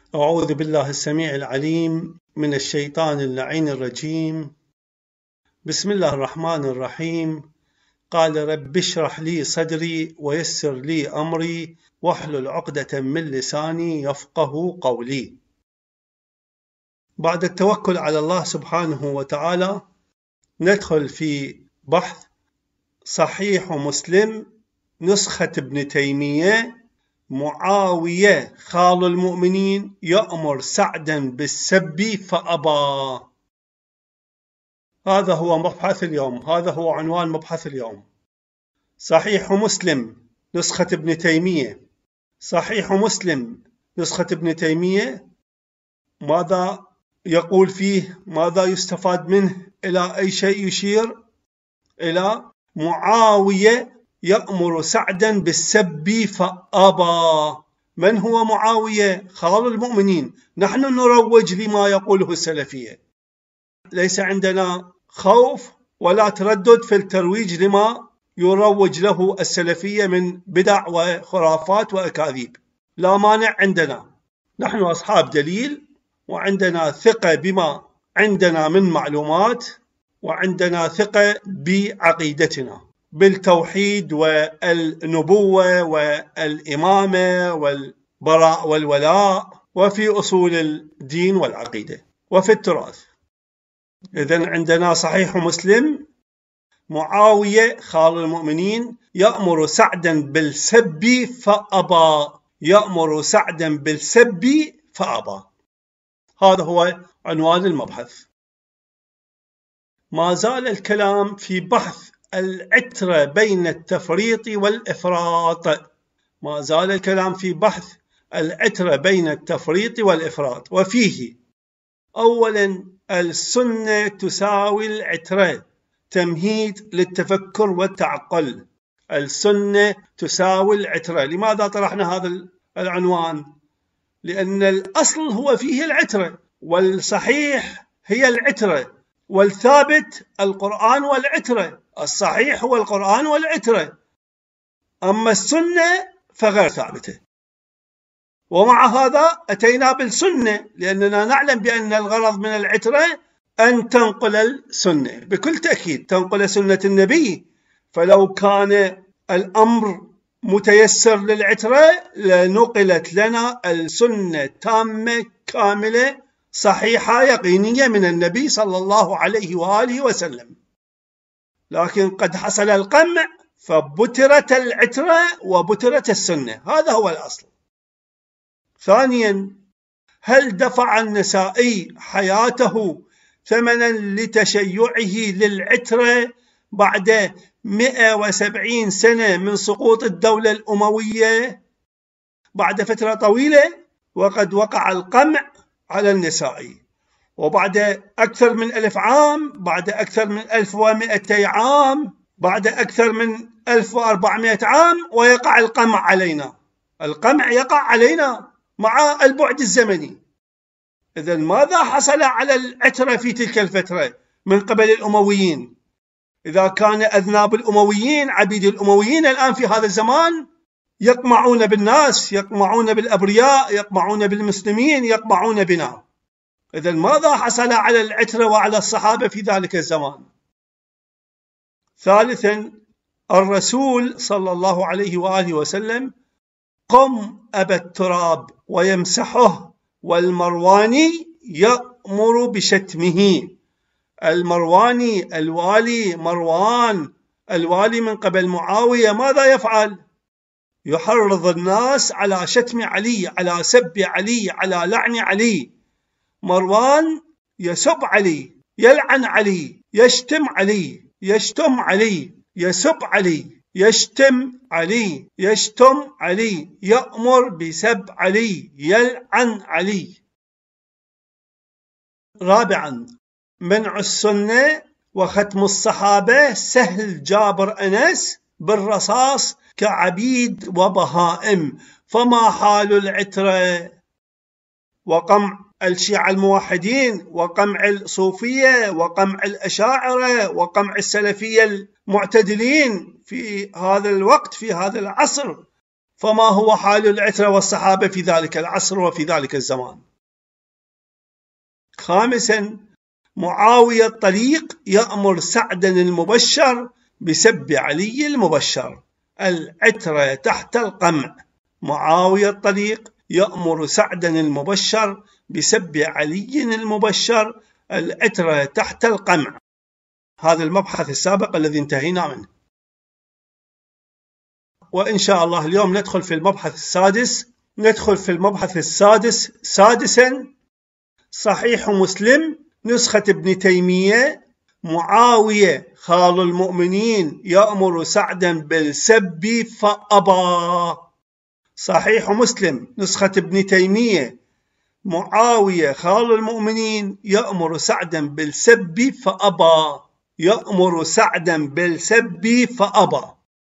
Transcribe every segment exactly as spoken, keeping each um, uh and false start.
أعوذ بالله السميع العليم من الشيطان اللعين الرجيم. بسم الله الرحمن الرحيم. قال رب اشرح لي صدري ويسر لي أمري واحلل عقدة من لساني يفقه قولي. بعد التوكل على الله سبحانه وتعالى ندخل في بحث صحيح مسلم نسخة ابن تيمية. معاوية خال المؤمنين يأمر سعدا بالسب فأبى. هذا هو مبحث اليوم، هذا هو عنوان مبحث اليوم. صحيح مسلم نسخة ابن تيمية. صحيح مسلم نسخة ابن تيمية ماذا يقول فيه؟ ماذا يستفاد منه؟ إلى أي شيء يشير؟ إلى معاوية يأمر سعدا بالسب فأبى. من هو معاوية؟ خال المؤمنين. نحن نروج لما يقوله السلفية، ليس عندنا خوف ولا تردد في الترويج لما يروج له السلفية من بدع وخرافات وأكاذيب، لا مانع عندنا. نحن أصحاب دليل وعندنا ثقة بما عندنا من معلومات، وعندنا ثقة بعقيدتنا بالتوحيد والنبوة والإمامة والبراء والولاء، وفي أصول الدين والعقيدة وفي التراث. إذن عندنا صحيح مسلم معاوية خال المؤمنين يأمر سعدا بالسب فأبى. يأمر سعدا بالسب فأبى. هذا هو عنوان المبحث. ما زال الكلام في بحث العترة بين التفريط والإفراط. ما زال الكلام في بحث العترة بين التفريط والإفراط، وفيه أولا السنة تساوي العترة، تمهيد للتفكر والتعقل. السنة تساوي العترة. لماذا طرحنا هذا العنوان؟ لأن الأصل هو فيه العترة، والصحيح هي العترة، والثابت القرآن والعترة. الصحيح هو القرآن والعترة، أما السنة فغير ثابتة. ومع هذا أتينا بالسنة، لأننا نعلم بأن الغرض من العترة أن تنقل السنة، بكل تأكيد تنقل سنة النبي. فلو كان الأمر متيسر للعترة لنقلت لنا السنة تامة كاملة صحيحة يقينية من النبي صلى الله عليه وآله وسلم. لكن قد حصل القمع فبترت العترة وبترت السنة. هذا هو الأصل. ثانيا، هل دفع النسائي حياته ثمنا لتشيعه للعترة بعد مئة وسبعين سنة من سقوط الدولة الأموية؟ بعد فترة طويلة، وقد وقع القمع على النسائي، وبعد أكثر من ألف عام، بعد أكثر من ألف ومئتي عام، بعد أكثر من ألف وأربعمائة عام، ويقع القمع علينا. القمع يقع علينا مع البعد الزمني. إذن ماذا حصل على العترة في تلك الفترة من قبل الأمويين؟ إذا كان أذناب الأمويين، عبيد الأمويين الآن في هذا الزمان يقمعون بالناس، يقمعون بالأبرياء، يقمعون بالمسلمين، يقمعون بنا. إذن ماذا حصل على العترة وعلى الصحابة في ذلك الزمان؟ ثالثا، الرسول صلى الله عليه وآله وسلم قم أبى التراب ويمسحه، والمرواني يأمر بشتمه. المرواني الوالي مروان الوالي من قبل معاوية ماذا يفعل؟ يحرض الناس على شتم علي، على سب علي، على لعن علي. مروان يسب علي، يلعن علي، يشتم علي، يشتم علي، يسب علي، يشتم علي، يشتم علي، يأمر بسب علي، يلعن علي. رابعا، منع السنة وختم الصحابة سهل جابر أنس بالرصاص كعبيد وبهائم، فما حال العترة؟ وقمع الشيعة الموحدين، وقمع الصوفية، وقمع الأشاعرة، وقمع السلفية المعتدلين في هذا الوقت، في هذا العصر. فما هو حال العترة والصحابة في ذلك العصر وفي ذلك الزمان؟ خامسا، معاوية الطليق يأمر سعدا المبشر بسب علي المبشر. العترة تحت القمع. معاوية الطليق يأمر سعدا المبشر بسب علي المبشر. العترة تحت القمع. هذا المبحث السابق الذي انتهينا منه. وإن شاء الله اليوم ندخل في المبحث السادس. ندخل في المبحث السادس. سادسا، صحيح مسلم نسخة ابن تيمية. معاوية خال المؤمنين يأمر سعدا بالسب فأبى. صحيح مسلم نسخة ابن تيمية. معاوية خال المؤمنين يأمر سعدا بالسب فأبى. يأمر سعدا بالسب فأبى.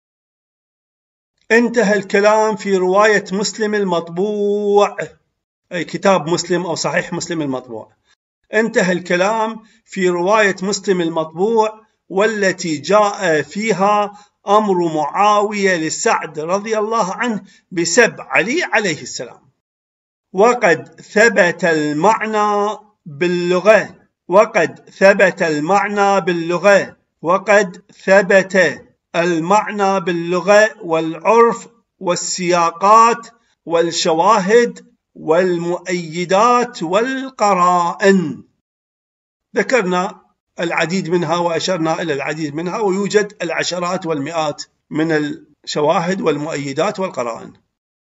انتهى الكلام في رواية مسلم المطبوع، أي كتاب مسلم أو صحيح مسلم المطبوع. انتهى الكلام في رواية مسلم المطبوع والتي جاء فيها أمر معاوية لسعد رضي الله عنه بسب علي عليه السلام. وقد ثبت المعنى باللغة وقد ثبت المعنى باللغة وقد ثبت المعنى باللغة والعرف والسياقات والشواهد والمؤيدات والقرائن. ذكرنا العديد منها وأشرنا إلى العديد منها، ويوجد العشرات والمئات من الشواهد والمؤيدات والقرائن.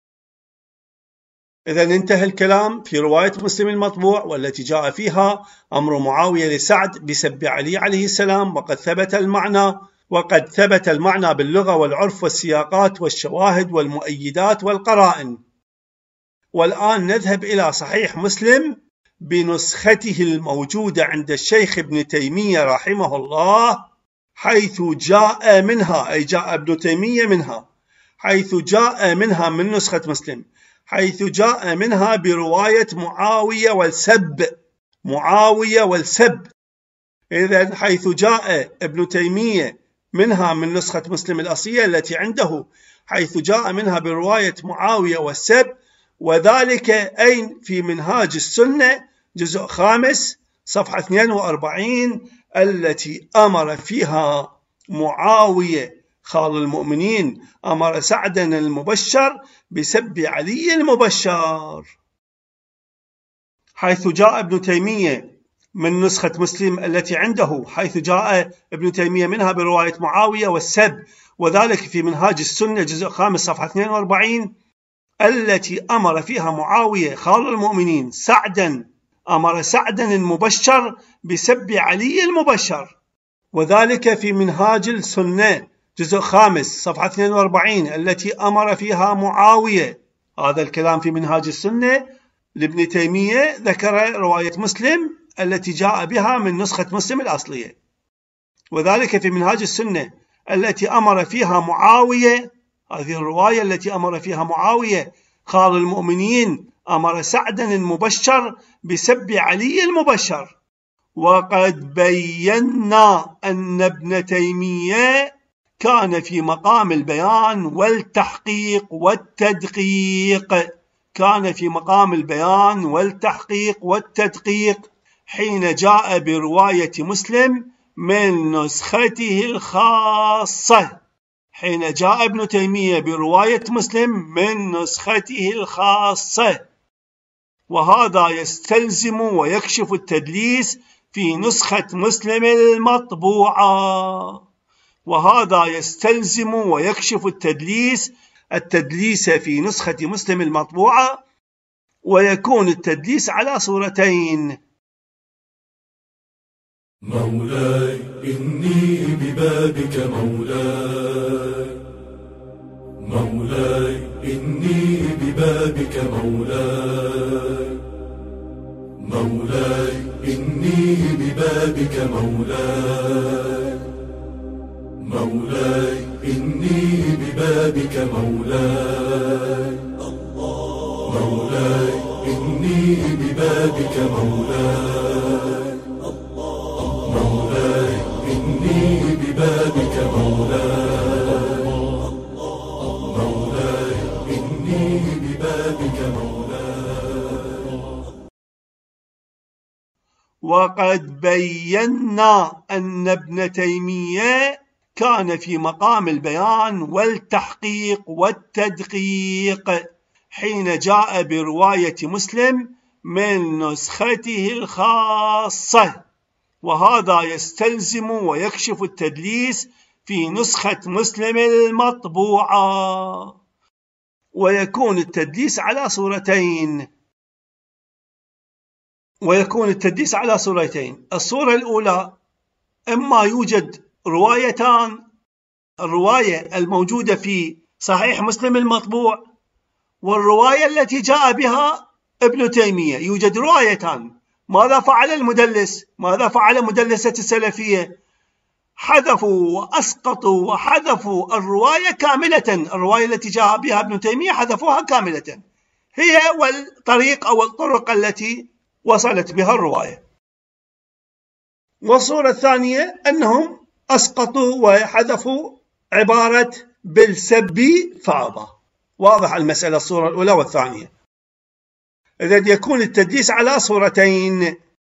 إذن انتهى الكلام في رواية مسلم المطبوع والتي جاء فيها أمر معاوية لسعد بسب علي عليه السلام. وقد ثبت المعنى وقد ثبت المعنى باللغة والعرف والسياقات والشواهد والمؤيدات والقرائن. والآن نذهب إلى صحيح مسلم بنسخته الموجودة عند الشيخ ابن تيمية رحمه الله، حيث جاء منها، أي جاء ابن تيمية منها، حيث جاء منها من نسخة مسلم، حيث جاء منها برواية معاوية والسب. معاوية والسب. إذن حيث جاء ابن تيمية منها من نسخة مسلم الأصلية التي عنده، حيث جاء منها برواية معاوية والسب، وذلك أين؟ في منهاج السنة جزء خامس صفحة اثنين وأربعين، التي أمر فيها معاوية خال المؤمنين أمر سعدا المبشر بسب علي المبشر. حيث جاء ابن تيمية من نسخة مسلم التي عنده، حيث جاء ابن تيمية منها برواية معاوية والسب، وذلك في منهاج السنة جزء خامس صفحة اثنين وأربعين، التي أمر فيها معاوية خال المؤمنين سعدا أمر سعدا المبشر بسب علي المبشر، وذلك في منهاج السنة جزء خامس صفحة اثنين وأربعين، التي أمر فيها معاوية. هذا الكلام في منهاج السنة لابن تيمية، ذكر رواية مسلم التي جاء بها من نسخة مسلم الأصلية، وذلك في منهاج السنة التي أمر فيها معاوية، هذه الرواية التي أمر فيها معاوية خال المؤمنين أمر سعدا المبشر بسب علي المبشر. وقد بينا أن ابن تيمية كان في مقام البيان والتحقيق والتدقيق كان في مقام البيان والتحقيق والتدقيق حين جاء برواية مسلم من نسخته الخاصة حين جاء ابن تيمية برواية مسلم من نسخته الخاصة. وهذا يستلزم ويكشف التدليس في نسخة مسلم المطبوعة وهذا يستلزم ويكشف التدليس التدليس في نسخة مسلم المطبوعة، ويكون التدليس على صورتين. مولاي إني ببابك مولاي مولاي إني ببابك مولاي مولاي إني ببابك مولاي مولاي إني ببابك مولاي مولاي إني ببابك مولاي مولاي إني ببابك مولاي مولاي وقد بينا أن ابن تيمية كان في مقام البيان والتحقيق والتدقيق حين جاء برواية مسلم من نسخته الخاصة، وهذا يستلزم ويكشف التدليس في نسخة مسلم المطبوعة. ويكون التدليس على صورتين ويكون التدليس على صورتين الصورة الأولى، إما يوجد روايتان، الرواية الموجودة في صحيح مسلم المطبوع والرواية التي جاء بها ابن تيمية، يوجد روايتان. ماذا فعل المدلس؟ ماذا فعل مدلسة السلفية؟ حذفوا وأسقطوا وحذفوا الرواية كاملة، الرواية التي جاء بها ابن تيمية حذفوها كاملة، هي والطريق أو الطرق التي وصلت بها الرواية. والصورة الثانية أنهم أسقطوا وحذفوا عبارة بالسب فأبى. واضح المسألة، الصورة الأولى والثانية. إذن يكون التدليس على صورتين.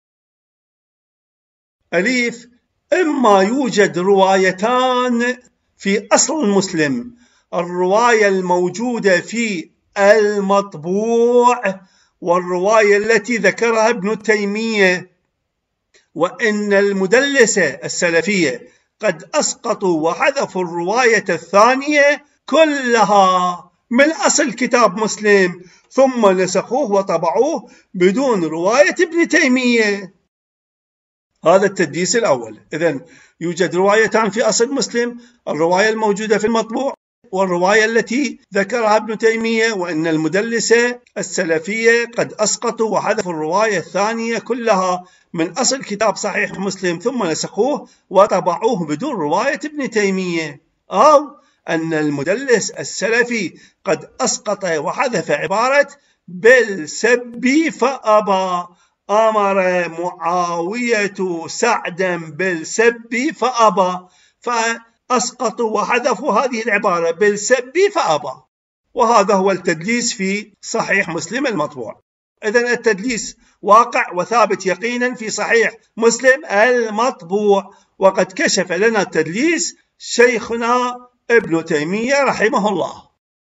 أليف، إما يوجد روايتان في أصل المسلم، الرواية الموجودة في المطبوع والرواية التي ذكرها ابن تيمية، وإن المدلسة السلفية قد أسقطوا وحذفوا الرواية الثانية كلها من أصل كتاب مسلم، ثم نسخوه وطبعوه بدون رواية ابن تيمية. هذا التدليس الأول. إذن يوجد روايتان في أصل مسلم، الرواية الموجودة في المطبوع والرواية التي ذكرها ابن تيمية، وإن المدلسة السلفية قد أسقطوا وحذفوا الرواية الثانية كلها من أصل كتاب صحيح مسلم، ثم نسخوه وطبعوه بدون رواية ابن تيمية. أو أن المدلس السلفي قد أسقط وحذف عبارة بالسب فأبى، أمر معاوية سعدا بالسب فأبى، فأسقطوا وحذفوا هذه العبارة بالسب فأبى، وهذا هو التدليس في صحيح مسلم المطبوع. إذن التدليس واقع وثابت يقينا في صحيح مسلم المطبوع، وقد كشف لنا التدليس شيخنا ابن تيمية رحمه الله.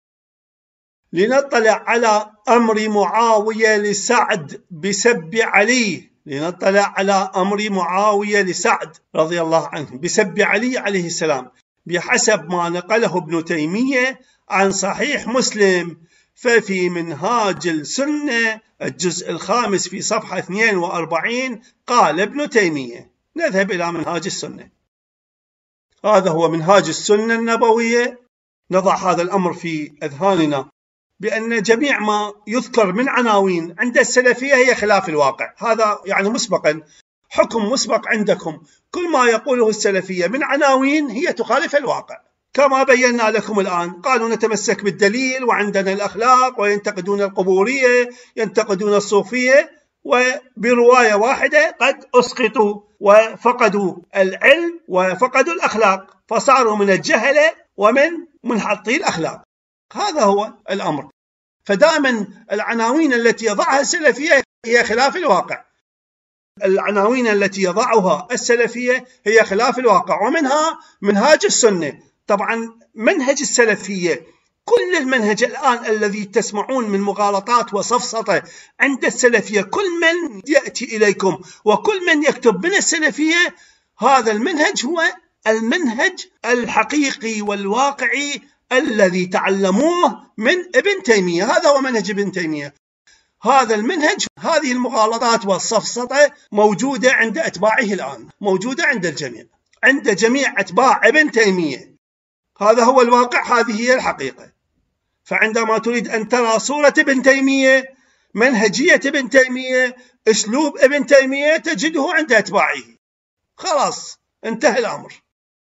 لنطلع على أمر معاوية لسعد بسب علي، لنطلع على أمر معاوية لسعد رضي الله عنه بسب علي عليه السلام بحسب ما نقله ابن تيمية عن صحيح مسلم. ففي منهاج السنة الجزء الخامس في صفحة اثنين وأربعين قال ابن تيمية، نذهب إلى منهاج السنة. هذا هو منهاج السنة النبوية. نضع هذا الأمر في أذهاننا بأن جميع ما يذكر من عناوين عند السلفية هي خلاف الواقع. هذا يعني مسبقا حكم مسبق عندكم، كل ما يقوله السلفية من عناوين هي تخالف الواقع، كما بينا لكم الآن. قالوا نتمسك بالدليل وعندنا الأخلاق، وينتقدون القبورية، ينتقدون الصوفية، وبرواية واحدة قد أسقطوا وفقدوا العلم وفقدوا الأخلاق، فصاروا من الجهلة ومن منحطي الأخلاق. هذا هو الأمر. فدائما العناوين التي يضعها السلفية هي خلاف الواقع، العناوين التي يضعها السلفية هي خلاف الواقع، ومنها منهاج السنة. طبعا منهج السلفية، كل المنهج الآن الذي تسمعون من مغالطات وسفسطة عند السلفية، كل من يأتي إليكم وكل من يكتب من السلفية، هذا المنهج هو المنهج الحقيقي والواقعي الذي تعلموه من ابن تيمية. هذا هو منهج ابن تيمية. هذا المنهج، هذه المغالطات والسفسطة موجودة عند أتباعه الآن، موجودة عند الجميع، عند جميع أتباع ابن تيمية. هذا هو الواقع، هذه هي الحقيقة. فعندما تريد أن ترى صورة ابن تيمية، منهجية ابن تيمية، أسلوب ابن تيمية، تجده عند أتباعه. خلاص انتهى الأمر.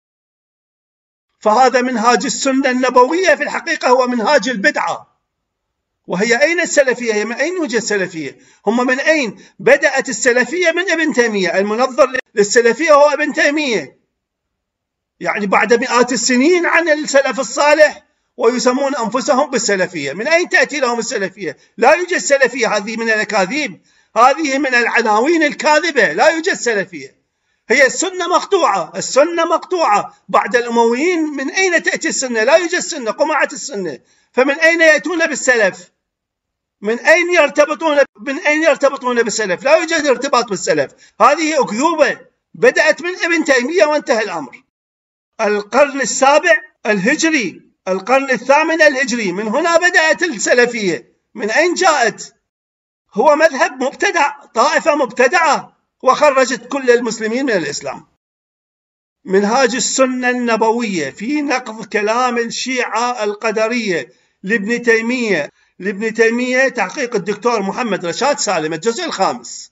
فهذا منهاج السنة النبوية في الحقيقة هو منهاج البدعة. وهي أين السلفية؟ هي من أين يوجد السلفية؟ هم من أين؟ بدأت السلفية من ابن تيمية. المنظر للسلفية هو ابن تيمية، يعني بعد مئات السنين عن السلف الصالح، ويسمون أنفسهم بالسلفية. من أين تأتي لهم السلفية؟ لا يوجد سلفية، هذه من الأكاذيب، هذه من العناوين الكاذبة، لا يوجد سلفية. هي السنة مقطوعة، السنة مقطوعة بعد الأمويين. من أين تأتي السنة؟ لا يوجد سنة، قمعت السنة. فمن أين يأتون بالسلف؟ من أين يرتبطون من أين يرتبطون بالسلف؟ لا يوجد ارتباط بالسلف، هذه أكذوبة بدأت من ابن تيمية وانتهى الأمر. القرن السابع الهجري، القرن الثامن الهجري، من هنا بدأت السلفية. من أين جاءت؟ هو مذهب مبتدع، طائفة مبتدعة، وخرجت كل المسلمين من الإسلام. منهاج السنة النبوية في نقض كلام الشيعة القدرية لابن تيمية لابن تيمية تحقيق الدكتور محمد رشاد سالم، الجزء الخامس.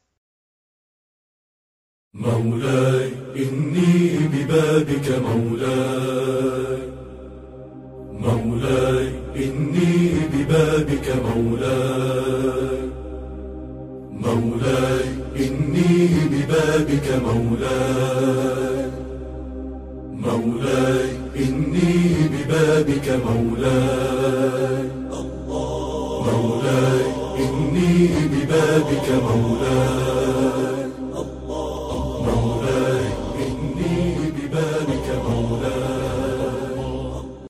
مولاي إني ببابك مولاي، مولاي إني ببابك مولاي، مولاي إني ببابك مولاي، مولاي إني ببابك مولاي، مولاي إني ببابك مولاي، مولاي إني ببابك مولاي.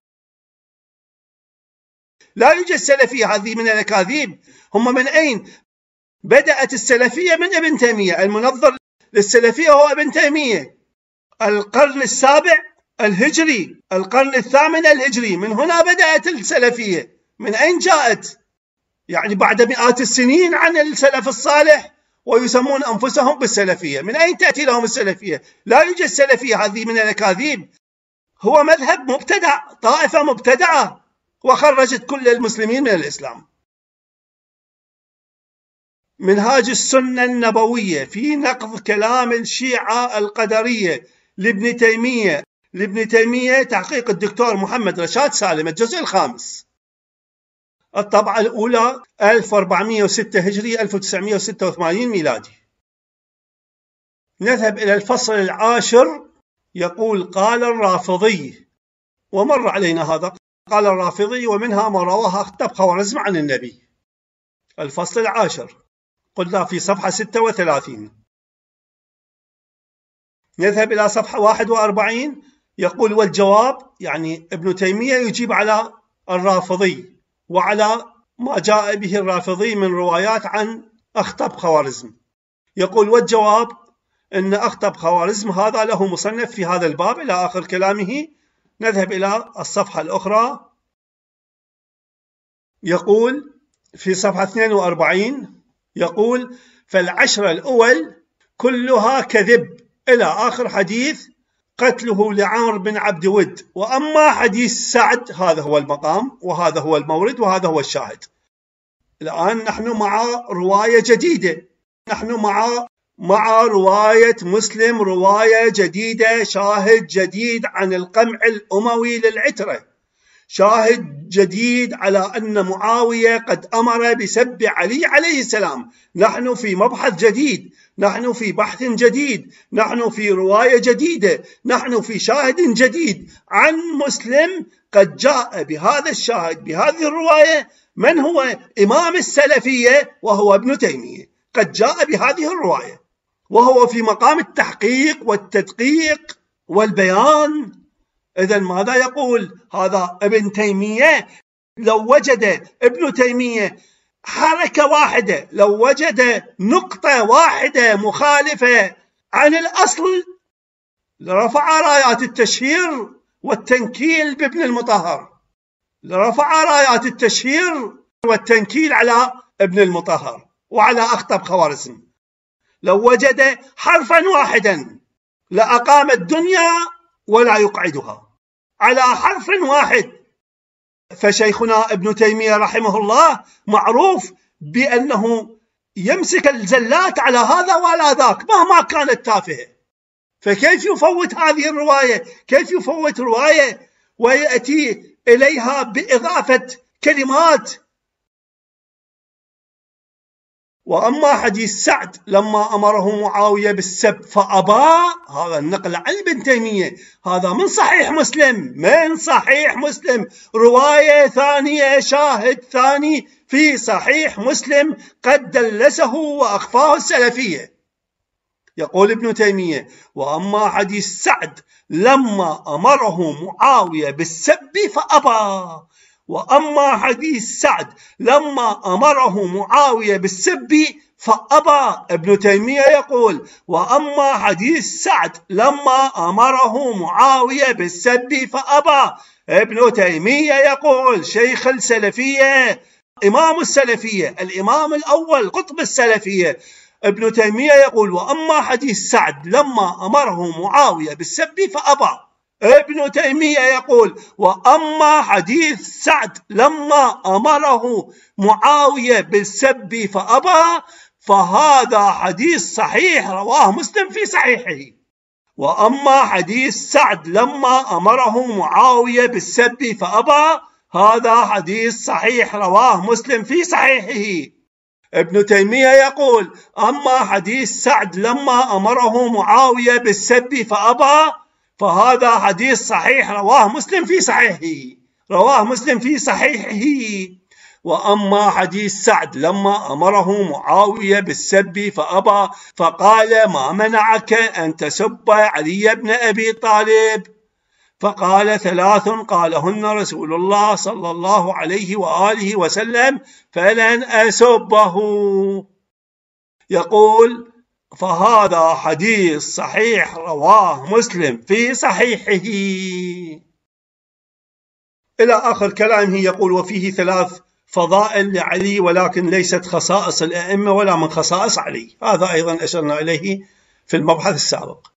لا يوجد سلفية، هذه من الأكاذيب. هم من أين بدأت السلفية؟ من ابن تيمية. المنظر للسلفية هو ابن تيمية. القرن السابع الهجري، القرن الثامن الهجري، من هنا بدأت السلفية. من أين جاءت؟ يعني بعد مئات السنين عن السلف الصالح، ويسمون أنفسهم بالسلفية. من أين تأتي لهم السلفية؟ لا يوجد سلفية، هذه من الأكاذيب. هو مذهب مبتدع، طائفة مبتدعة، وخرجت كل المسلمين من الإسلام. منهاج السنة النبوية في نقض كلام الشيعة القدرية لابن تيمية لابن تيمية تحقيق الدكتور محمد رشاد سالم، الجزء الخامس. الطبعة الأولى ألف وأربعمئة وستة هجري، ألف وتسعمئة وستة وثمانين ميلادي. نذهب إلى الفصل العاشر. يقول: قال الرافضي، ومر علينا هذا، قال الرافضي ومنها ما رواه أخطب خوارزم عن النبي. الفصل العاشر قلنا في صفحة ستة وثلاثين. نذهب إلى صفحة واحد وأربعين. يقول: والجواب، يعني ابن تيمية يجيب على الرافضي وعلى ما جاء به الرافضي من روايات عن أخطب خوارزم. يقول: والجواب أن أخطب خوارزم هذا له مصنف في هذا الباب، إلى آخر كلامه. نذهب إلى الصفحة الأخرى. يقول في صفحة اثنين وأربعين، يقول: فالعشرة الأول كلها كذب، إلى آخر حديث قتله لعمر بن عبد ود. وأما حديث سعد هذا هو المقام، وهذا هو المورد، وهذا هو الشاهد. الآن نحن مع رواية جديدة، نحن مع مع رواية مسلم، رواية جديدة، شاهد جديد عن القمع الأموي للعترة، شاهد جديد على أن معاوية قد أمر بسب علي عليه السلام. نحن في مبحث جديد، نحن في بحث جديد، نحن في رواية جديدة، نحن في شاهد جديد عن مسلم قد جاء بهذا الشاهد بهذه الرواية. من هو إمام السلفية؟ وهو ابن تيمية، قد جاء بهذه الرواية، وهو في مقام التحقيق والتدقيق والبيان. إذن ماذا يقول هذا ابن تيمية؟ لو وجد ابن تيمية حركة واحدة، لو وجد نقطة واحدة مخالفة عن الأصل، لرفع رايات التشهير والتنكيل بابن المطهر، لرفع رايات التشهير والتنكيل على ابن المطهر وعلى أخطب خوارزم. لو وجد حرفا واحدا لأقام الدنيا ولا يقعدها على حرف واحد. فشيخنا ابن تيمية رحمه الله معروف بأنه يمسك الزلات على هذا ولا ذاك مهما كانت تافهة. فكيف يفوت هذه الرواية؟ كيف يفوت رواية ويأتي إليها بإضافة كلمات؟ وأما حديث سعد لما أمره معاوية بالسب فأبى، هذا النقل عن ابن تيمية، هذا من صحيح مسلم، من صحيح مسلم، رواية ثانية، شاهد ثاني في صحيح مسلم قد دلسه وأخفاه السلفية. يقول ابن تيمية: وأما حديث سعد لما أمره معاوية بالسب فأبى. وأما حديث سعد لما أمره معاوية بالسب فأبى. ابن تيمية يقول: وأما حديث سعد لما أمره معاوية بالسب فأبى. ابن تيمية يقول: شيخ السلفية، إمام السلفية، الإمام الأول، قطب السلفية، ابن تيمية يقول: وأما حديث سعد لما أمره معاوية بالسب فأبى. ابن تيمية يقول: وأما حديث سعد لما أمره معاوية بالسب فأبى فهذا حديث صحيح رواه مسلم في صحيحه. وأما حديث سعد لما أمره معاوية بالسب فأبى هذا حديث صحيح رواه مسلم في صحيحه. ابن تيمية يقول: أما حديث سعد لما أمره معاوية بالسب فأبى فهذا حديث صحيح رواه مسلم في صحيحه. رواه مسلم في صحيحه. وأما حديث سعد لما أمره معاوية بالسب فأبى فقال: ما منعك أن تسب علي بن أبي طالب؟ فقال: ثلاث قالهن رسول الله صلى الله عليه وآله وسلم فلن أسبه. يقول: فهذا حديث صحيح رواه مسلم في صحيحه. إلى آخر كلامه. يقول: وفيه ثلاث فضائل لعلي ولكن ليست خصائص الأئمة ولا من خصائص علي. هذا أيضا أشرنا إليه في المبحث السابق.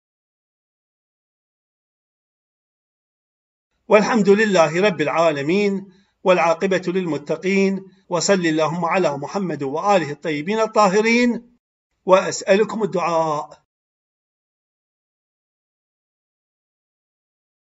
والحمد لله رب العالمين والعاقبة للمتقين، وصل اللهم على محمد وآله الطيبين الطاهرين، وأسألكم الدعاء.